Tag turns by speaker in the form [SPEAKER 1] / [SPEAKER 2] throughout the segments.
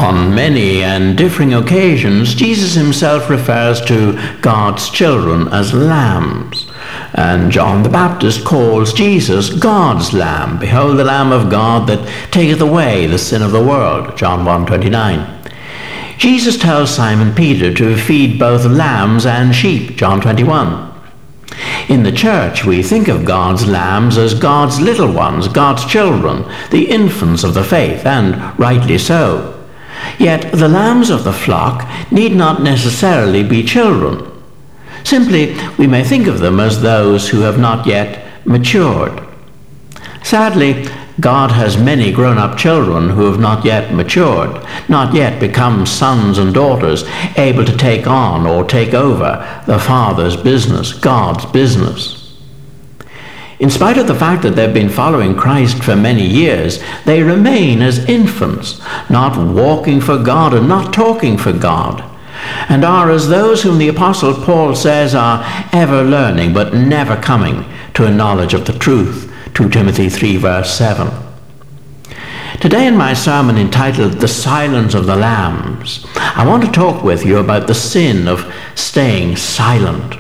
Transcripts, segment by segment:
[SPEAKER 1] On many and differing occasions, Jesus himself refers to God's children as lambs. And John the Baptist calls Jesus God's Lamb. Behold the Lamb of God that taketh away the sin of the world. John 1:29. Jesus tells Simon Peter to feed both lambs and sheep. John 21. In the church, we think of God's lambs as God's little ones, God's children, the infants of the faith, and rightly so. Yet the lambs of the flock need not necessarily be children. Simply, we may think of them as those who have not yet matured. Sadly, God has many grown-up children who have not yet matured, not yet become sons and daughters, able to take on or take over the Father's business, God's business. In spite of the fact that they've been following Christ for many years, they remain as infants, not walking for God and not talking for God, and are as those whom the Apostle Paul says are ever learning but never coming to a knowledge of the truth. 2 Timothy 3 verse 7. Today in my sermon entitled The Silence of the Lambs, I want to talk with you about the sin of staying silent.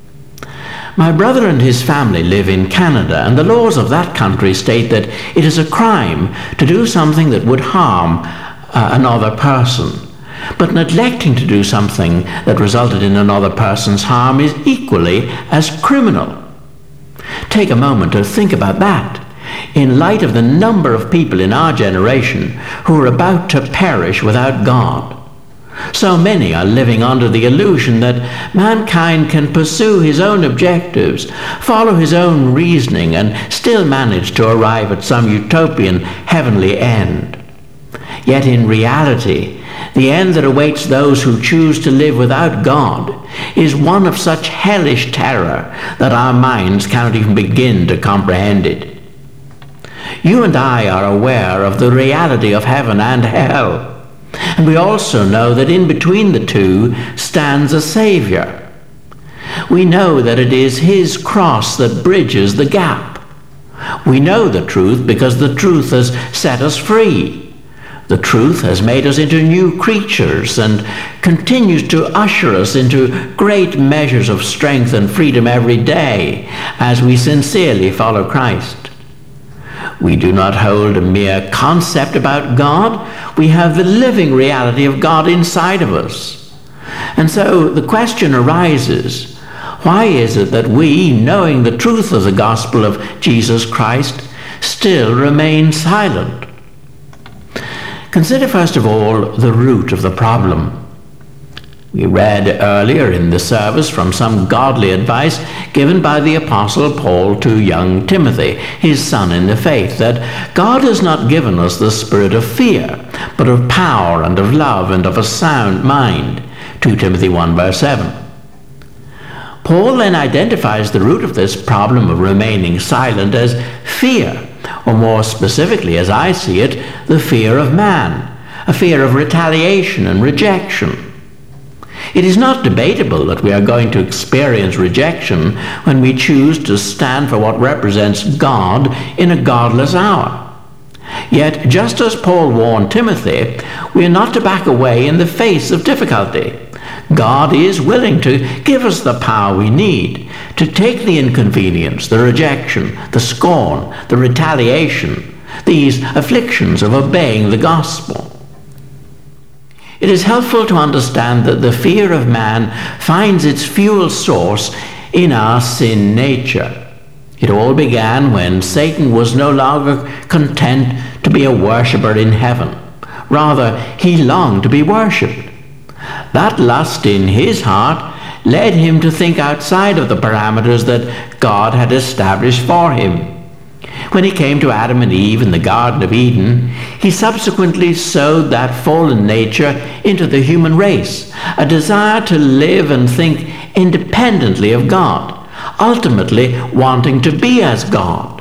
[SPEAKER 1] My brother and his family live in Canada, and the laws of that country state that it is a crime to do something that would harm another person. But neglecting to do something that resulted in another person's harm is equally as criminal. Take a moment to think about that, in light of the number of people in our generation who are about to perish without God. So many are living under the illusion that mankind can pursue his own objectives, follow his own reasoning, and still manage to arrive at some utopian heavenly end. Yet in reality, the end that awaits those who choose to live without God is one of such hellish terror that our minds cannot even begin to comprehend it. You and I are aware of the reality of heaven and hell, and we also know that in between the two stands a Savior. We know that it is his cross that bridges the gap. We know the truth because the truth has set us free. The truth has made us into new creatures and continues to usher us into great measures of strength and freedom every day as we sincerely follow Christ. We do not hold a mere concept about God. We have the living reality of God inside of us. And so the question arises, why is it that we, knowing the truth of the gospel of Jesus Christ, still remain silent? Consider first of all the root of the problem. We read earlier in the service from some godly advice given by the Apostle Paul to young Timothy, his son in the faith, that God has not given us the spirit of fear, but of power and of love and of a sound mind. 2 Timothy 1 verse 7. Paul then identifies the root of this problem of remaining silent as fear, or more specifically, as I see it, the fear of man, a fear of retaliation and rejection. It is not debatable that we are going to experience rejection when we choose to stand for what represents God in a godless hour. Yet, just as Paul warned Timothy, we are not to back away in the face of difficulty. God is willing to give us the power we need to take the inconvenience, the rejection, the scorn, the retaliation, these afflictions of obeying the gospel. It is helpful to understand that the fear of man finds its fuel source in our sin nature. It all began when Satan was no longer content to be a worshipper in heaven. Rather, he longed to be worshipped. That lust in his heart led him to think outside of the parameters that God had established for him. When he came to Adam and Eve in the Garden of Eden, he subsequently sowed that fallen nature into the human race, a desire to live and think independently of God, ultimately wanting to be as God.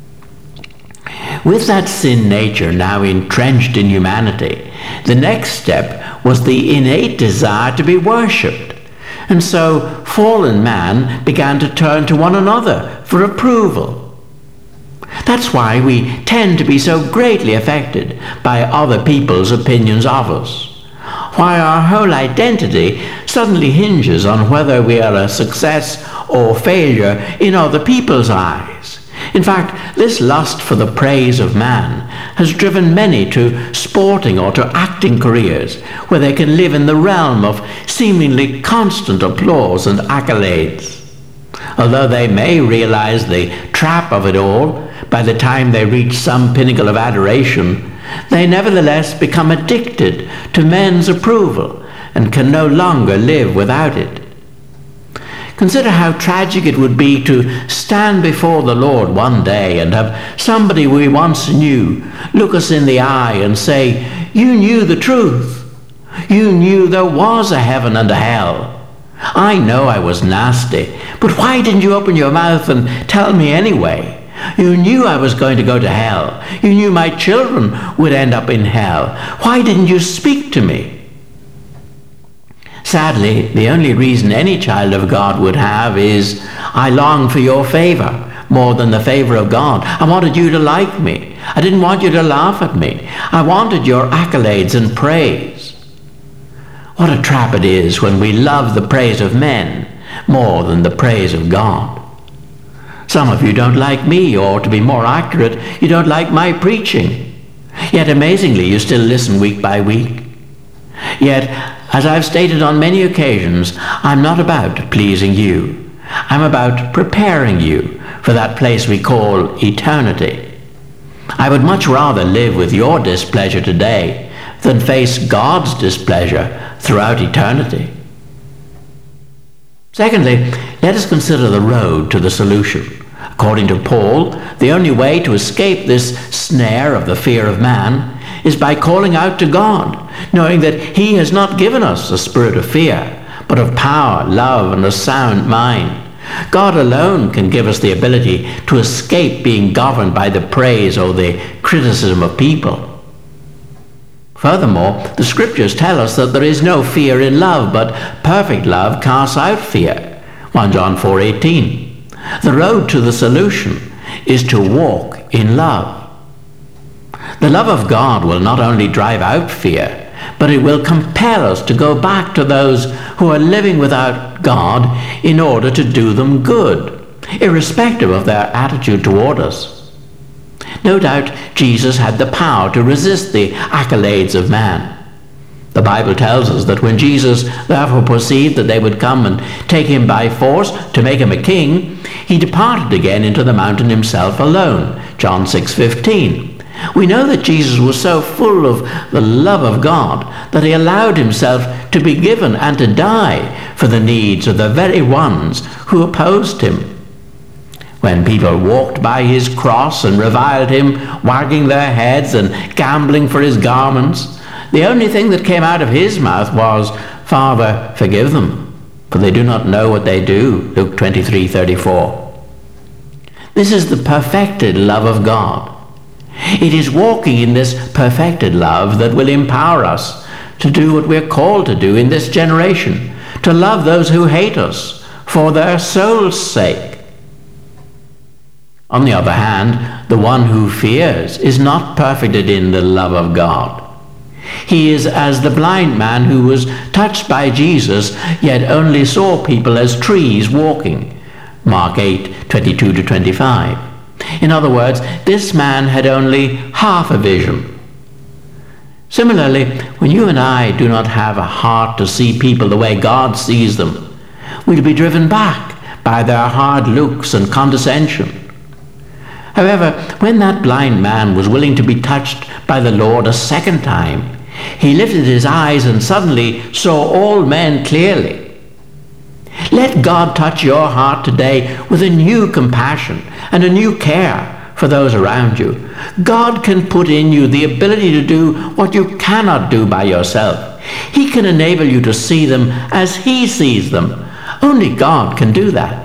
[SPEAKER 1] With that sin nature now entrenched in humanity, the next step was the innate desire to be worshipped. And so fallen man began to turn to one another for approval. That's why we tend to be so greatly affected by other people's opinions of us. Why our whole identity suddenly hinges on whether we are a success or failure in other people's eyes. In fact, this lust for the praise of man has driven many to sporting or to acting careers where they can live in the realm of seemingly constant applause and accolades. Although they may realize the trap of it all by the time they reach some pinnacle of adoration, they nevertheless become addicted to men's approval and can no longer live without it. Consider how tragic it would be to stand before the Lord one day and have somebody we once knew look us in the eye and say, "You knew the truth. You knew there was a heaven and a hell. I know I was nasty, but why didn't you open your mouth and tell me anyway? You knew I was going to go to hell. You knew my children would end up in hell. Why didn't you speak to me?" Sadly, the only reason any child of God would have is, "I long for your favor more than the favor of God. I wanted you to like me. I didn't want you to laugh at me. I wanted your accolades and praise." What a trap it is when we love the praise of men more than the praise of God. Some of you don't like me, or to be more accurate, you don't like my preaching. Yet amazingly, you still listen week by week. Yet, as I've stated on many occasions, I'm not about pleasing you. I'm about preparing you for that place we call eternity. I would much rather live with your displeasure today than face God's displeasure throughout eternity. Secondly, let us consider the road to the solution. According to Paul, the only way to escape this snare of the fear of man is by calling out to God, knowing that He has not given us a spirit of fear, but of power, love, and a sound mind. God alone can give us the ability to escape being governed by the praise or the criticism of people. Furthermore, the scriptures tell us that there is no fear in love, but perfect love casts out fear. 1 John 4:18. The road to the solution is to walk in love. The love of God will not only drive out fear, but it will compel us to go back to those who are living without God in order to do them good, irrespective of their attitude toward us. No doubt Jesus had the power to resist the accolades of man. The Bible tells us that when Jesus therefore perceived that they would come and take him by force to make him a king, he departed again into the mountain himself alone. John 6:15. We know that Jesus was so full of the love of God that he allowed himself to be given and to die for the needs of the very ones who opposed him. When people walked by his cross and reviled him, wagging their heads and gambling for his garments, the only thing that came out of his mouth was, "Father, forgive them, for they do not know what they do." Luke 23:34. This is the perfected love of God. It is walking in this perfected love that will empower us to do what we're called to do in this generation, to love those who hate us for their soul's sake. On the other hand, the one who fears is not perfected in the love of God. He is as the blind man who was touched by Jesus, yet only saw people as trees walking. Mark 8:22-25. In other words, this man had only half a vision. Similarly, when you and I do not have a heart to see people the way God sees them, we'll be driven back by their hard looks and condescension. However, when that blind man was willing to be touched by the Lord a second time, he lifted his eyes and suddenly saw all men clearly. Let God touch your heart today with a new compassion and a new care for those around you. God can put in you the ability to do what you cannot do by yourself. He can enable you to see them as He sees them. Only God can do that.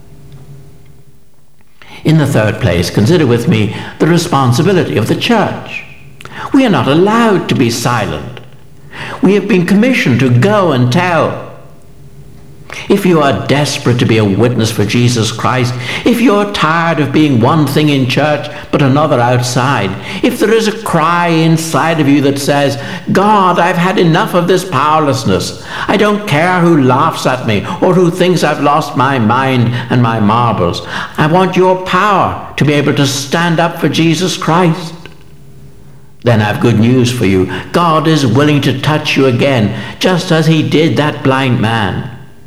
[SPEAKER 1] In the third place, consider with me the responsibility of the church. We are not allowed to be silent. We have been commissioned to go and tell. If you are desperate to be a witness for Jesus Christ, if you're tired of being one thing in church but another outside, if there is a cry inside of you that says, God, I've had enough of this powerlessness. I don't care who laughs at me or who thinks I've lost my mind and my marbles. I want your power to be able to stand up for Jesus Christ. Then I've good news for you. God is willing to touch you again, just as he did that blind man.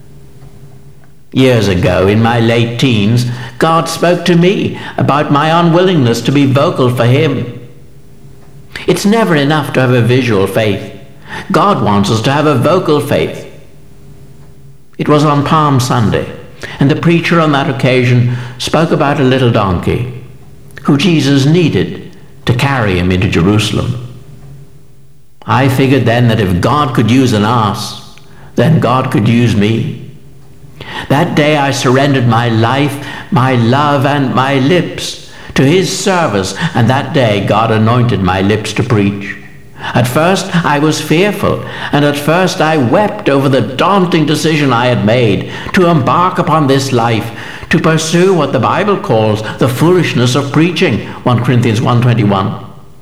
[SPEAKER 1] Years ago, in my late teens, God spoke to me about my unwillingness to be vocal for him. It's never enough to have a visual faith. God wants us to have a vocal faith. It was on Palm Sunday, and the preacher on that occasion spoke about a little donkey who Jesus needed to carry him into Jerusalem. I figured then that if God could use an ass, then God could use me. That day I surrendered my life, my love, and my lips to his service, and that day God anointed my lips to preach. At first I was fearful, and at first I wept over the daunting decision I had made to embark upon this life, to pursue what the Bible calls the foolishness of preaching, 1 Corinthians 1:21.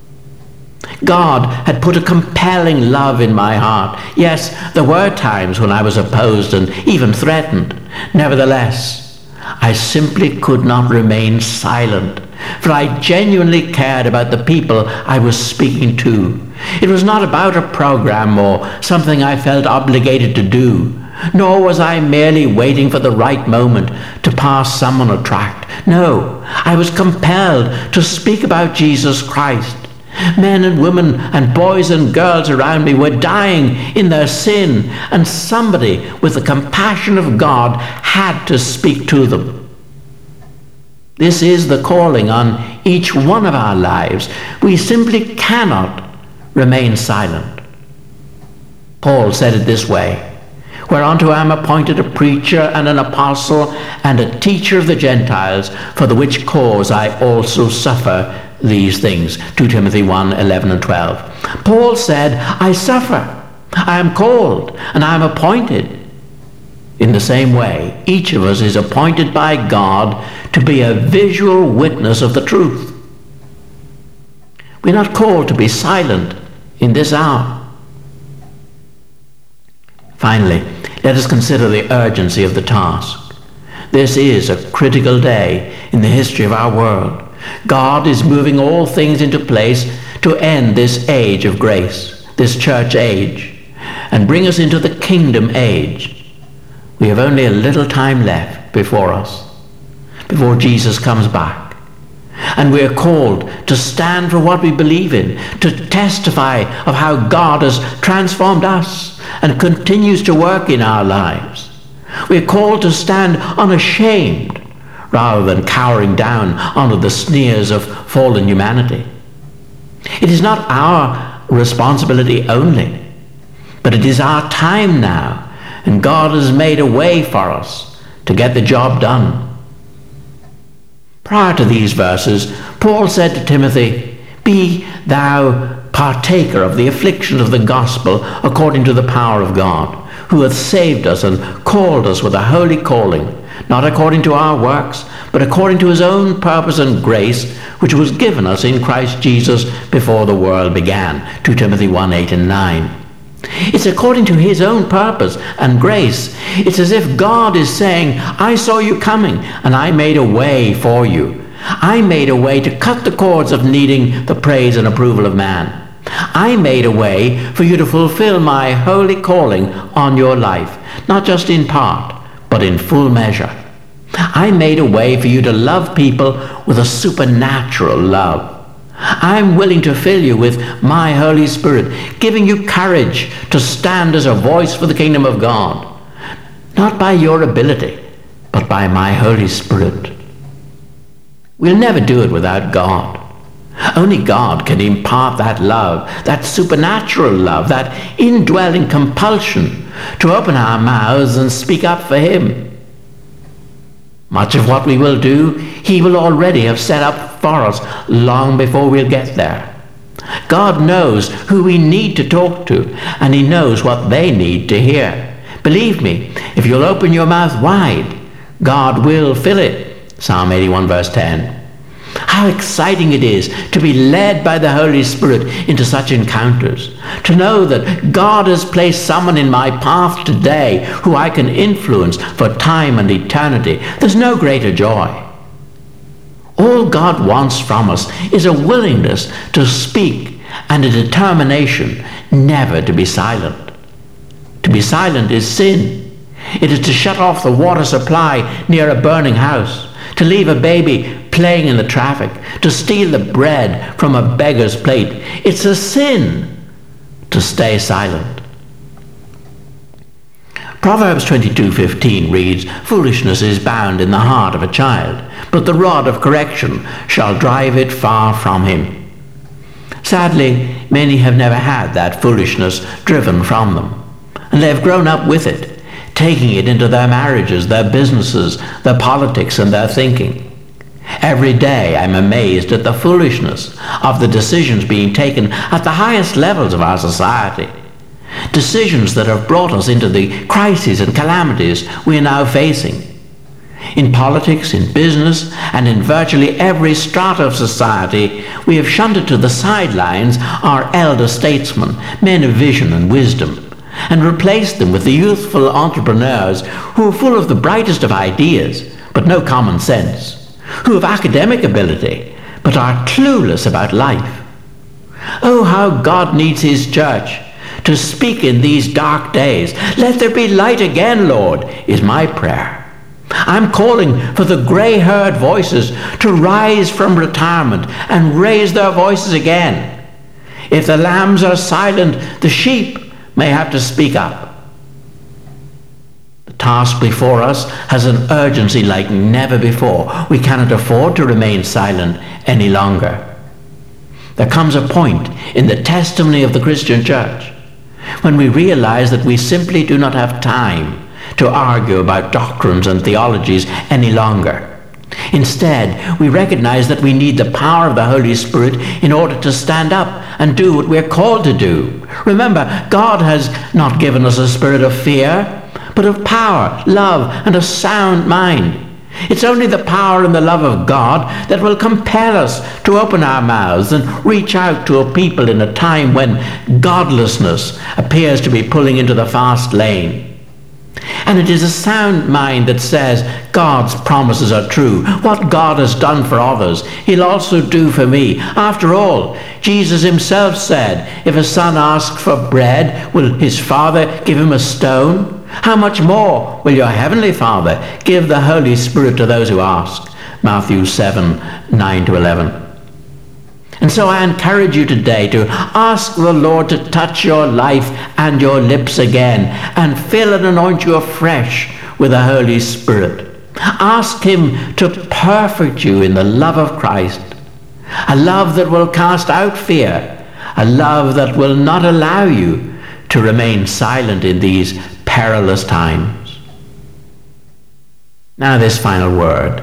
[SPEAKER 1] God had put a compelling love in my heart. Yes, there were times when I was opposed and even threatened. Nevertheless, I simply could not remain silent, for I genuinely cared about the people I was speaking to. It was not about a program or something I felt obligated to do, nor was I merely waiting for the right moment to pass someone a tract. No, I was compelled to speak about Jesus Christ. Men and women and boys and girls around me were dying in their sin, and somebody with the compassion of God had to speak to them. This is the calling on each one of our lives. We simply cannot remain silent. Paul said it this way, whereunto I am appointed a preacher and an apostle and a teacher of the Gentiles, for the which cause I also suffer these things. 2 Timothy 1:11 and 12. Paul said, I suffer, I am called, and I am appointed. In the same way, each of us is appointed by God to be a visual witness of the truth. We're not called to be silent in this hour. Finally, let us consider the urgency of the task. This is a critical day in the history of our world. God is moving all things into place to end this age of grace, this church age, and bring us into the kingdom age. We have only a little time left before us, before Jesus comes back. And we are called to stand for what we believe in, to testify of how God has transformed us and continues to work in our lives. We are called to stand unashamed, rather than cowering down under the sneers of fallen humanity. It is not our responsibility only, but it is our time now, and God has made a way for us to get the job done. Prior to these verses, Paul said to Timothy, be thou partaker of the afflictions of the gospel according to the power of God, who hath saved us and called us with a holy calling, not according to our works, but according to his own purpose and grace, which was given us in Christ Jesus before the world began. 2 Timothy 1:8 and 9. It's according to his own purpose and grace. It's as if God is saying, I saw you coming, and I made a way for you. I made a way to cut the cords of needing the praise and approval of man. I made a way for you to fulfill my holy calling on your life, not just in part, but in full measure. I made a way for you to love people with a supernatural love. I'm willing to fill you with my Holy Spirit, giving you courage to stand as a voice for the kingdom of God, not by your ability, but by my Holy Spirit. We'll never do it without God. Only God can impart that love, that supernatural love, that indwelling compulsion to open our mouths and speak up for him. Much of what we will do, he will already have set up for us long before we'll get there. God knows who we need to talk to, and he knows what they need to hear. Believe me, if you'll open your mouth wide, God will fill it. Psalm 81 verse 10. How exciting it is to be led by the Holy Spirit into such encounters, to know that God has placed someone in my path today who I can influence for time and eternity. There's no greater joy. All God wants from us is a willingness to speak and a determination never to be silent. To be silent is sin. It is to shut off the water supply near a burning house, to leave a baby playing in the traffic, to steal the bread from a beggar's plate. It's a sin to stay silent. Proverbs 22:15 reads, "Foolishness is bound in the heart of a child, but the rod of correction shall drive it far from him." Sadly, many have never had that foolishness driven from them, and they have grown up with it, taking it into their marriages, their businesses, their politics, and their thinking. Every day I'm amazed at the foolishness of the decisions being taken at the highest levels of our society. Decisions that have brought us into the crises and calamities we are now facing. In politics, in business, and in virtually every strata of society, we have shunted to the sidelines our elder statesmen, men of vision and wisdom, and replaced them with the youthful entrepreneurs who are full of the brightest of ideas, but no common sense, who have academic ability, but are clueless about life. Oh, how God needs his church to speak in these dark days. Let there be light again, Lord, is my prayer. I'm calling for the gray-haired voices to rise from retirement and raise their voices again. If the lambs are silent, the sheep may have to speak up. The task before us has an urgency like never before. We cannot afford to remain silent any longer. There comes a point in the testimony of the Christian church when we realize that we simply do not have time to argue about doctrines and theologies any longer. Instead, we recognize that we need the power of the Holy Spirit in order to stand up and do what we're called to do. Remember, God has not given us a spirit of fear, but of power, love, and a sound mind. It's only the power and the love of God that will compel us to open our mouths and reach out to a people in a time when godlessness appears to be pulling into the fast lane. And it is a sound mind that says God's promises are true. What God has done for others, he'll also do for me. After all, Jesus himself said, if a son asks for bread, will his father give him a stone? How much more will your heavenly Father give the Holy Spirit to those who ask? Matthew 7:9-11. And so I encourage you today to ask the Lord to touch your life and your lips again and fill and anoint you afresh with the Holy Spirit. Ask him to perfect you in the love of Christ, a love that will cast out fear, a love that will not allow you to remain silent in these perilous times. Now this final word.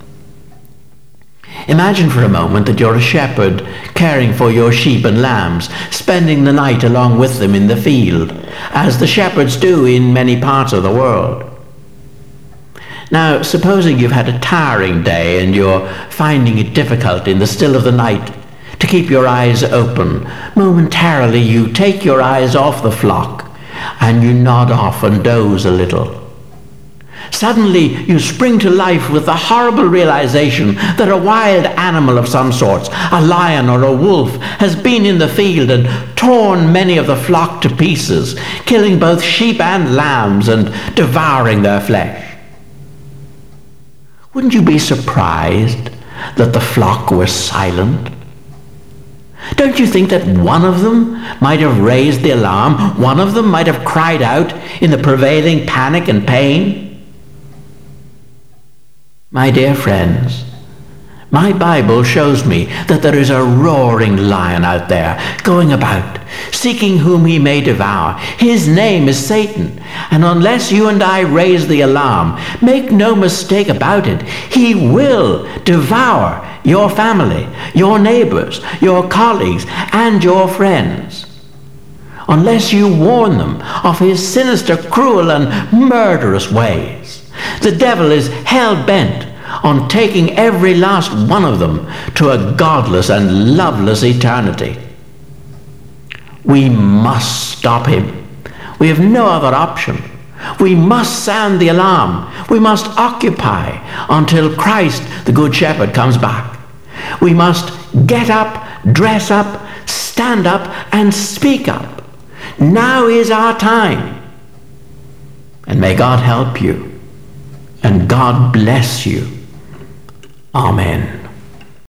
[SPEAKER 1] Imagine for a moment that you're a shepherd caring for your sheep and lambs, spending the night along with them in the field, as the shepherds do in many parts of the world. Now, supposing you've had a tiring day and you're finding it difficult in the still of the night to keep your eyes open, momentarily you take your eyes off the flock and you nod off and doze a little. Suddenly you spring to life with the horrible realization that a wild animal of some sort, a lion or a wolf, has been in the field and torn many of the flock to pieces, killing both sheep and lambs and devouring their flesh. Wouldn't you be surprised that the flock were silent? Don't you think that one of them might have raised the alarm? One of them might have cried out in the prevailing panic and pain? My dear friends, my Bible shows me that there is a roaring lion out there going about, seeking whom he may devour. His name is Satan, and unless you and I raise the alarm, make no mistake about it, he will devour your family, your neighbors, your colleagues, and your friends. unless you warn them of his sinister, cruel, and murderous ways. The devil is hell-bent on taking every last one of them to a godless and loveless eternity. We must stop him. We have no other option. We must sound the alarm. We must occupy until Christ, the Good Shepherd, comes back. We must get up, dress up, stand up, and speak up. Now is our time. And may God help you, and God bless you. Amen.